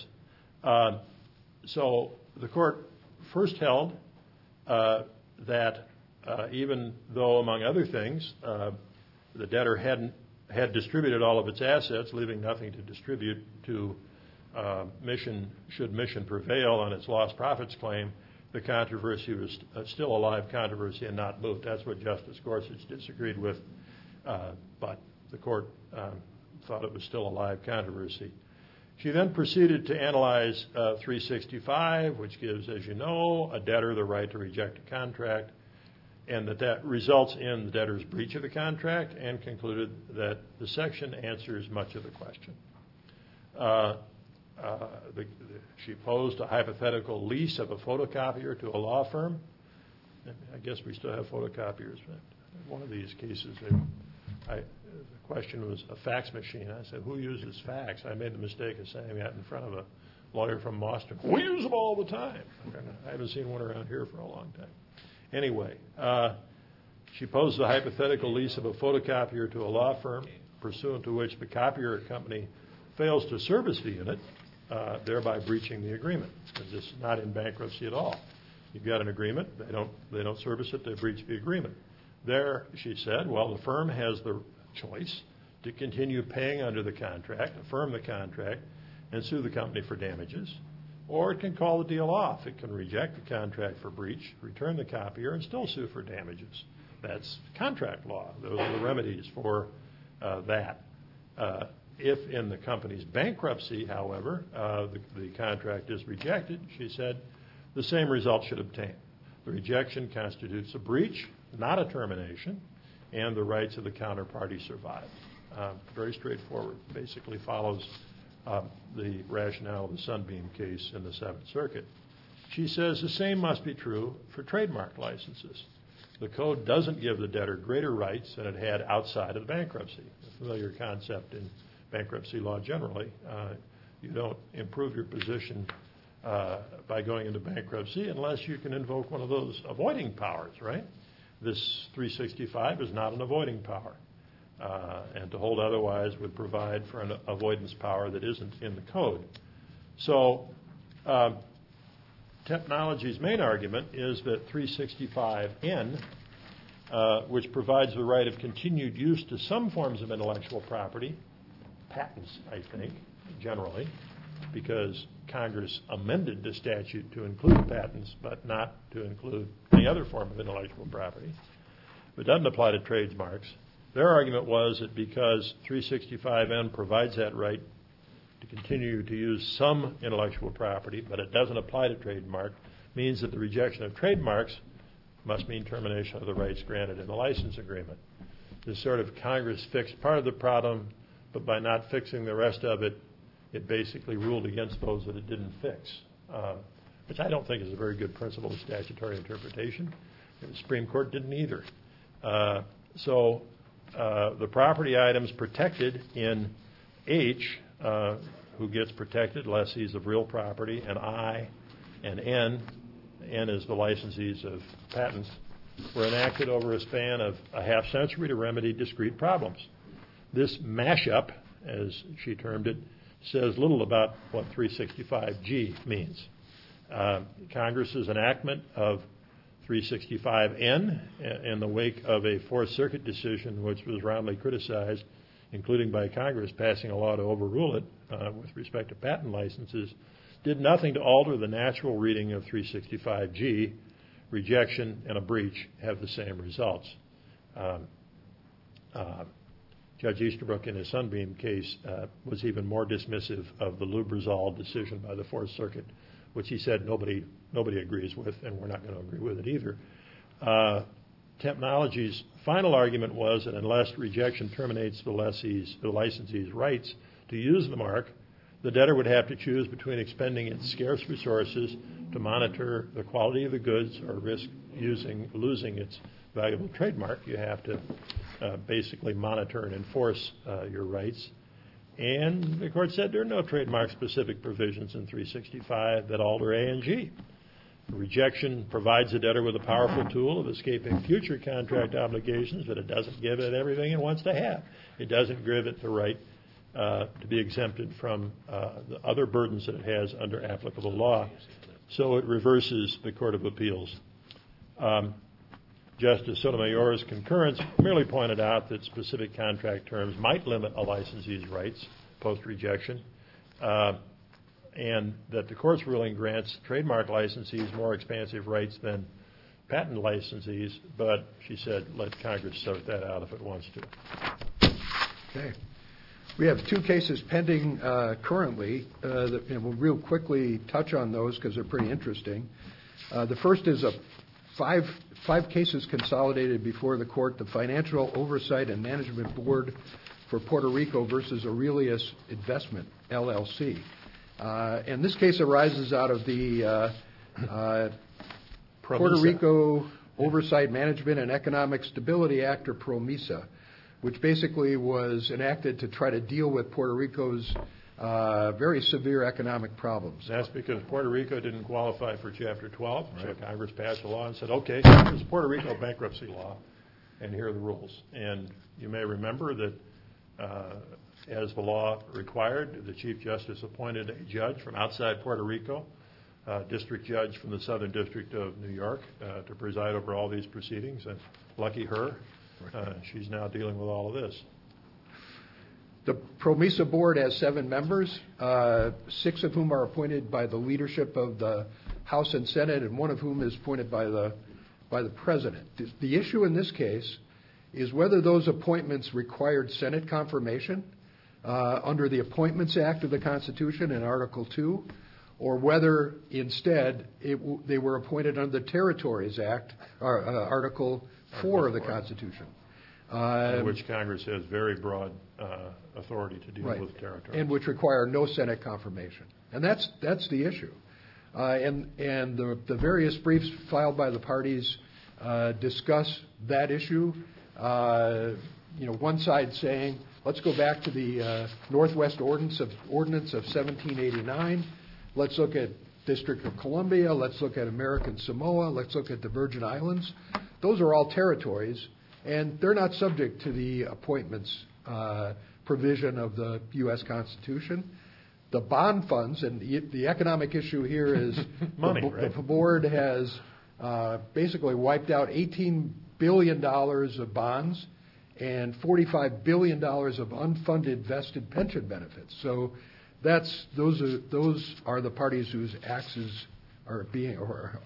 So the court first held that even though, among other things, the debtor had distributed all of its assets, leaving nothing to distribute to Mission, should Mission prevail on its lost profits claim, the controversy was still a live controversy and not moot. That's what Justice Gorsuch disagreed with, but the court thought it was still a live controversy. She then proceeded to analyze 365, which gives, as you know, a debtor the right to reject a contract and that results in the debtor's breach of the contract, and concluded that the section answers much of the question. She posed a hypothetical lease of a photocopier to a law firm. I guess we still have photocopiers. One of these cases, the question was a fax machine. I said, who uses fax? I made the mistake of saying that in front of a lawyer from Boston. We use them all the time. I haven't seen one around here for a long time. Anyway, she posed a hypothetical lease of a photocopier to a law firm, pursuant to which the copier company fails to service the unit, thereby breaching the agreement. This is not in bankruptcy at all. You've got an agreement. They don't service it. They breach the agreement. There, she said, well, the firm has the choice to continue paying under the contract, affirm the contract, and sue the company for damages, or it can call the deal off. It can reject the contract for breach, return the copier, and still sue for damages. That's contract law. Those are the remedies for that. If in the company's bankruptcy, however, the contract is rejected, she said, the same result should obtain. The rejection constitutes a breach, not a termination, and the rights of the counterparty survive. Very straightforward. Basically follows the rationale of the Sunbeam case in the Seventh Circuit. She says the same must be true for trademark licenses. The code doesn't give the debtor greater rights than it had outside of bankruptcy. A familiar concept in bankruptcy law generally. You don't improve your position by going into bankruptcy unless you can invoke one of those avoiding powers, right? This 365 is not an avoiding power. And to hold otherwise would provide for an avoidance power that isn't in the code. So Technology's main argument is that 365N, which provides the right of continued use to some forms of intellectual property, patents, I think, generally, because Congress amended the statute to include patents, but not to include any other form of intellectual property. It doesn't apply to trademarks. Their argument was that because 365N provides that right to continue to use some intellectual property, but it doesn't apply to trademark, means that the rejection of trademarks must mean termination of the rights granted in the license agreement. This sort of Congress fixed part of the problem, but by not fixing the rest of it, it basically ruled against those that it didn't fix, which I don't think is a very good principle of statutory interpretation. The Supreme Court didn't either. So the property items protected in H, who gets protected, lessees of real property, and I and N is the licensees of patents, were enacted over a span of a half century to remedy discrete problems. This mashup, as she termed it, says little about what 365G means. Congress's enactment of 365N in the wake of a Fourth Circuit decision which was roundly criticized, including by Congress passing a law to overrule it with respect to patent licenses, did nothing to alter the natural reading of 365G. Rejection and a breach have the same results. Judge Easterbrook in his Sunbeam case was even more dismissive of the Lubrizol decision by the Fourth Circuit, which he said nobody agrees with, and we're not going to agree with it either. Technology's final argument was that unless rejection terminates the licensee's rights to use the mark, the debtor would have to choose between expending its scarce resources to monitor the quality of the goods or risk losing its valuable trademark. You have to basically monitor and enforce your rights. And the court said there are no trademark-specific provisions in 365 that alter A and G. Rejection provides the debtor with a powerful tool of escaping future contract obligations, but it doesn't give it everything it wants to have. It doesn't give it the right to be exempted from the other burdens that it has under applicable law. So it reverses the Court of Appeals. Justice Sotomayor's concurrence merely pointed out that specific contract terms might limit a licensee's rights post-rejection, and that the court's ruling grants trademark licensees more expansive rights than patent licensees, but she said let Congress sort that out if it wants to. Okay. We have two cases pending currently, and we'll real quickly touch on those because they're pretty interesting. The first is a five cases consolidated before the court: the Financial Oversight and Management Board for Puerto Rico versus Aurelius Investment, LLC. And this case arises out of the Puerto Rico Oversight, Management, and Economic Stability Act, or PROMESA, which basically was enacted to try to deal with Puerto Rico's very severe economic problems. That's because Puerto Rico didn't qualify for Chapter 12, right. So Congress passed a law and said, okay, here's Puerto Rico bankruptcy law, and here are the rules. And you may remember that as the law required, the Chief Justice appointed a judge from outside Puerto Rico, district judge from the Southern District of New York, to preside over all these proceedings, and lucky her, she's now dealing with all of this. The PROMESA board has 7 members, 6 of whom are appointed by the leadership of the House and Senate, and 1 of whom is appointed by the President. The issue in this case is whether those appointments required Senate confirmation under the Appointments Act of the Constitution in Article 2, or whether instead they were appointed under the Territories Act, Article 4 of the Constitution. In which Congress has very broad authority to deal with territories. And which require no Senate confirmation. And that's the issue. And the various briefs filed by the parties discuss that issue. One side saying, let's go back to the Northwest Ordinance of 1789. Let's look at District of Columbia. Let's look at American Samoa. Let's look at the Virgin Islands. Those are all territories, and they're not subject to the appointments provision of the U.S. Constitution. The bond funds, and the economic issue here is money, right? The board has basically wiped out $18 billion of bonds and $45 billion of unfunded vested pension benefits. So those are the parties whose axes are being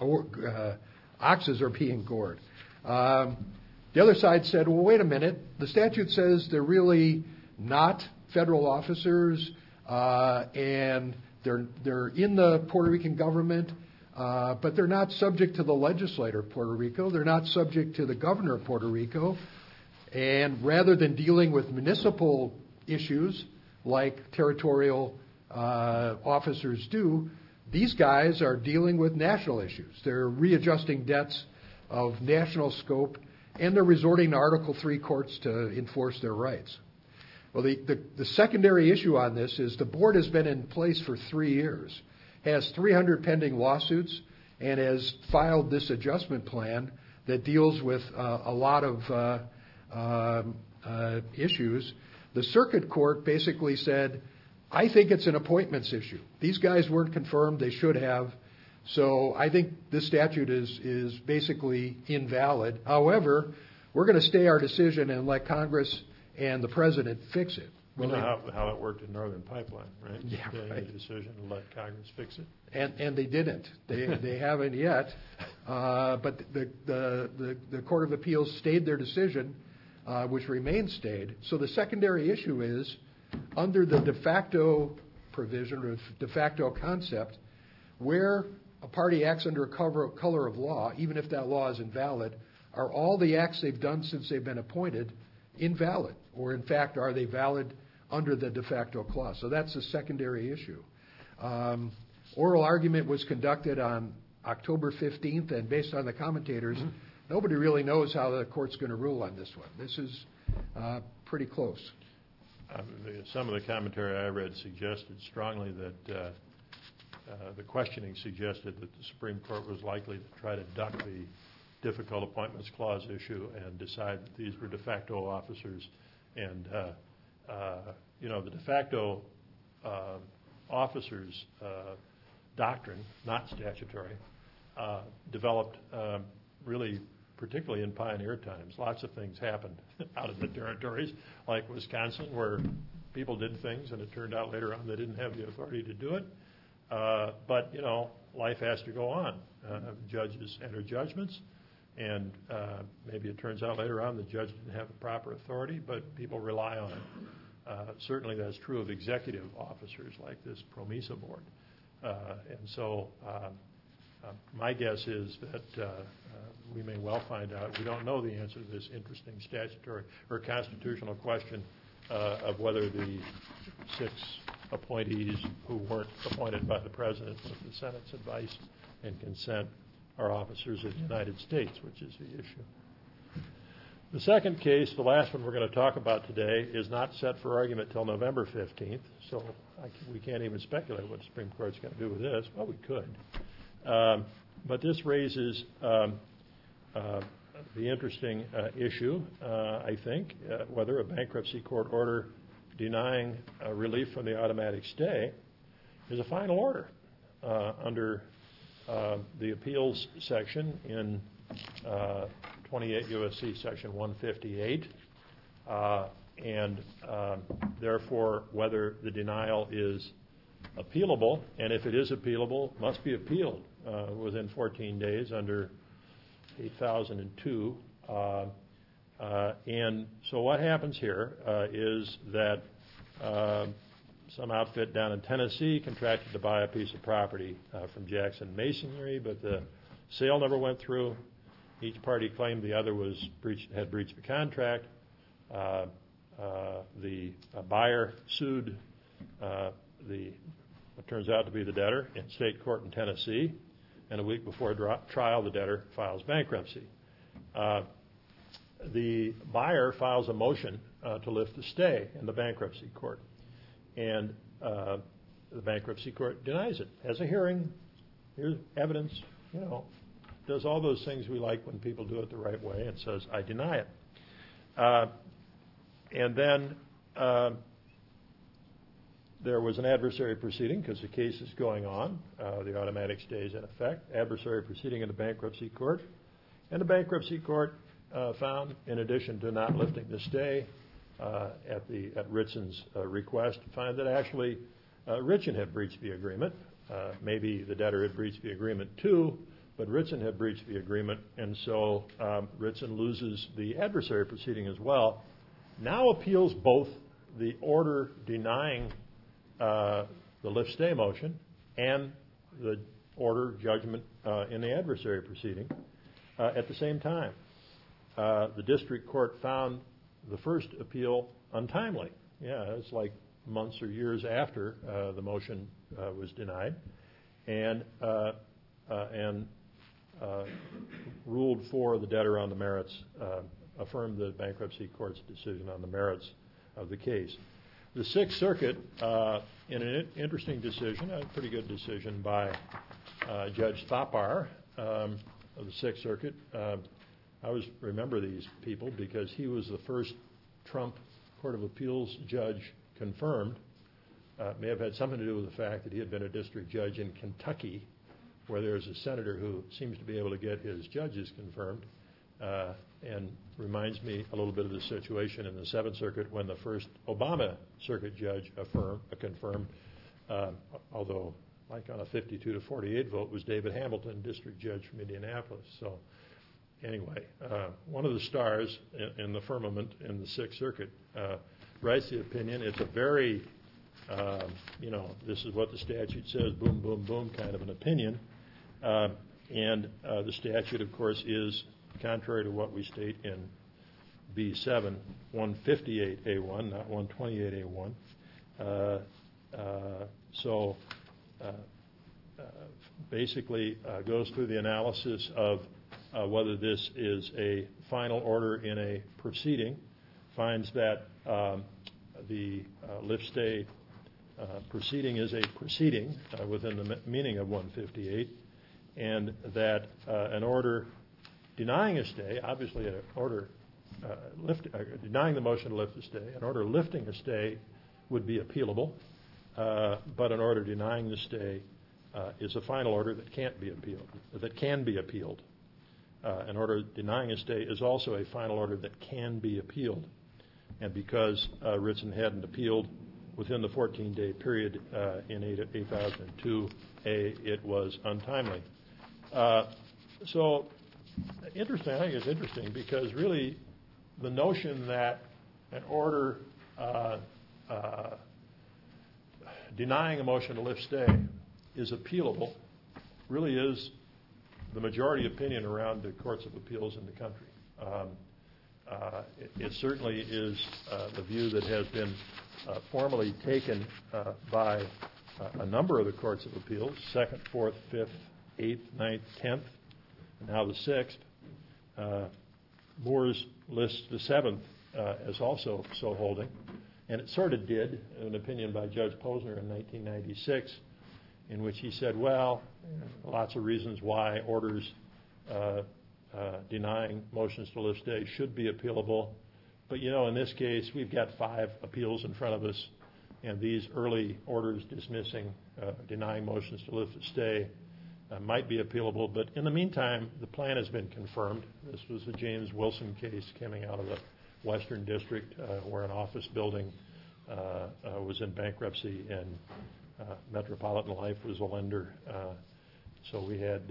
gored. The other side said, well, wait a minute. The statute says they're really not federal officers, and they're in the Puerto Rican government, but they're not subject to the legislator of Puerto Rico. They're not subject to the governor of Puerto Rico. And rather than dealing with municipal issues like territorial officers do, these guys are dealing with national issues. They're readjusting debts of national scope, and they're resorting to Article 3 courts to enforce their rights. Well, the secondary issue on this is the board has been in place for 3 years, has 300 pending lawsuits, and has filed this adjustment plan that deals with a lot of issues. The circuit court basically said, I think it's an appointments issue. These guys weren't confirmed. They should have. So I think this statute is basically invalid. However, we're going to stay our decision and let Congress and the President fix it. You know how it worked in Northern Pipeline, right? Yeah, they right. made a decision to let Congress fix it. And they didn't. They haven't yet. But the Court of Appeals stayed their decision, which remains stayed. So the secondary issue is, under the de facto provision or de facto concept, where a party acts under a color of law, even if that law is invalid, are all the acts they've done since they've been appointed invalid? Or, in fact, are they valid under the de facto clause? So that's a secondary issue. Oral argument was conducted on October 15th, and based on the commentators, nobody really knows how the court's going to rule on this one. This is pretty close. Some of the commentary I read suggested strongly that the questioning suggested that the Supreme Court was likely to try to duck the difficult appointments clause issue and decide that these were de facto officers. And, the de facto officers doctrine, not statutory, developed really particularly in pioneer times. Lots of things happened out in the territories, like Wisconsin, where people did things, and it turned out later on they didn't have the authority to do it. But, life has to go on. Judges enter judgments, and maybe it turns out later on the judge didn't have the proper authority, but people rely on it. Certainly that's true of executive officers like this PROMESA board. And so My guess is that we may well find out. We don't know the answer to this interesting statutory or constitutional question of whether the 6 appointees who weren't appointed by the President with the Senate's advice and consent are officers of the United States, which is the issue. The second case, the last one we're going to talk about today, is not set for argument till November 15th, so we can't even speculate what the Supreme Court's going to do with this. Well, we could. But this raises the interesting issue, I think, whether a bankruptcy court order denying relief from the automatic stay is a final order under the appeals section in 28 U.S.C. section 158, and therefore whether the denial is appealable, and if it is appealable, must be appealed within 14 days under 8002. And so what happens here is that some outfit down in Tennessee contracted to buy a piece of property from Jackson Masonry, but the sale never went through. Each party claimed the other had breached the contract. The buyer sued what turns out to be the debtor in state court in Tennessee, and a week before trial, the debtor files bankruptcy. The buyer files a motion to lift the stay in the bankruptcy court, and the bankruptcy court denies it. Has a hearing, here's evidence, does all those things we like when people do it the right way, and says, I deny it. And then there was an adversary proceeding because the case is going on. The automatic stay is in effect. Adversary proceeding in the bankruptcy court. And the bankruptcy court found, in addition to not lifting the stay at Ritson's request, found that actually Ritson had breached the agreement. Maybe the debtor had breached the agreement too, but Ritson had breached the agreement, and so Ritson loses the adversary proceeding as well. Now appeals both the order denying the lift stay motion and the order judgment in the adversary proceeding at the same time. The district court found the first appeal untimely. Yeah, it's like months or years after the motion was denied, and ruled for the debtor on the merits, affirmed the bankruptcy court's decision on the merits of the case. The Sixth Circuit, in an interesting decision, a pretty good decision by Judge Thapar of the Sixth Circuit. I always remember these people because he was the first Trump Court of Appeals judge confirmed. May have had something to do with the fact that he had been a district judge in Kentucky, where there's a senator who seems to be able to get his judges confirmed, and reminds me a little bit of the situation in the Seventh Circuit when the first Obama circuit judge confirmed, although like on a 52-48 vote, was David Hamilton, district judge from Indianapolis. So anyway, one of the stars in the firmament in the Sixth Circuit writes the opinion. It's a very, this is what the statute says, boom, boom, boom, kind of an opinion. And the statute, of course, is contrary to what we state in B7, 158A1, not 128A1. So basically goes through the analysis of whether this is a final order in a proceeding, finds that the lift stay proceeding is a proceeding within the meaning of 158, and that an order denying a stay, obviously an order denying the motion to lift the stay, an order lifting a stay would be appealable, but an order denying the stay is a final order that can't be appealed, that can be appealed. An order denying a stay is also a final order that can be appealed, and because Ritson hadn't appealed within the 14-day period in 8002A, it was untimely. So interesting, I think it's interesting because really the notion that an order denying a motion to lift stay is appealable really is the majority opinion around the courts of appeals in the country. It certainly is the view that has been formally taken by a number of the courts of appeals, 2nd, 4th, 5th, 8th, 9th, 10th, and now the 6th. Moore's lists the 7th as also so holding. And it sort of did, an opinion by Judge Posner in 1996, in which he said, well, lots of reasons why orders denying motions to lift stay should be appealable. But, in this case, we've got 5 appeals in front of us, and these early orders dismissing, denying motions to lift stay might be appealable. But in the meantime, the plan has been confirmed. This was the James Wilson case coming out of the Western District, where an office building was in bankruptcy, and Metropolitan Life was a lender. So we had,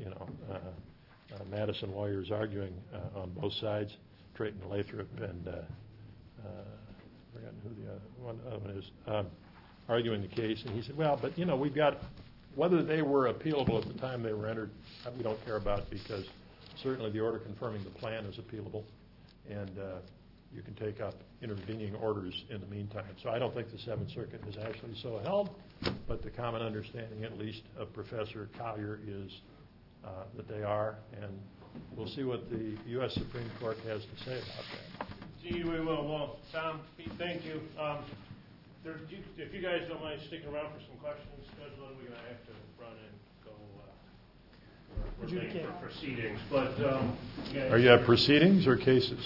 Madison lawyers arguing on both sides, Drayton Lathrop and I've forgotten who the other one is, arguing the case. And he said, well, but we've got, whether they were appealable at the time they were entered, we don't care about, because certainly the order confirming the plan is appealable, and you can take up intervening orders in the meantime. So I don't think the Seventh Circuit has actually so held, but the common understanding, at least of Professor Collier, is that they are, and we'll see what the U.S. Supreme Court has to say about that. Gee, we will. Well, Tom, Pete, thank you. If you guys don't mind sticking around for some questions, because we're going to have to run and go. We're late for proceedings, but are you at proceedings or cases?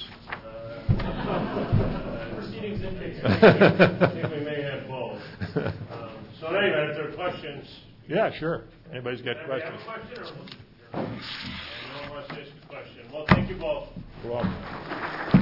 Proceedings and cases. I think we may have both. So anyway, if there are questions. Yeah, sure. Anybody's got questions? Have a question, or no one wants to ask a question? Well, thank you both. You're welcome.